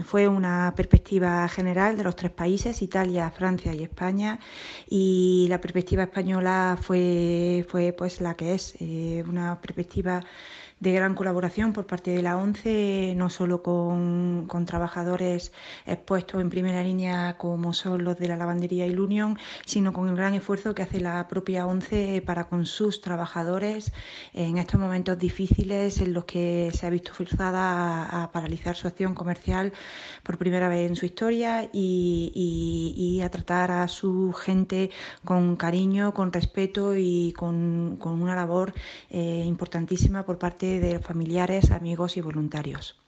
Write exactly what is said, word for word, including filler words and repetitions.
fue una perspectiva general de los tres países, Italia, Francia y España, y la perspectiva española fue, fue pues la que es, eh, una perspectiva de gran colaboración por parte de la ONCE, no solo con, con trabajadores expuestos en primera línea como son los de la lavandería y la Unión, sino con el gran esfuerzo que hace la propia ONCE para con sus trabajadores en estos momentos difíciles en los que se ha visto forzada a, a paralizar su acción comercial por primera vez en su historia y, y, y a tratar a su gente con cariño, con respeto y con, con una labor eh, importantísima por parte de familiares, amigos y voluntarios.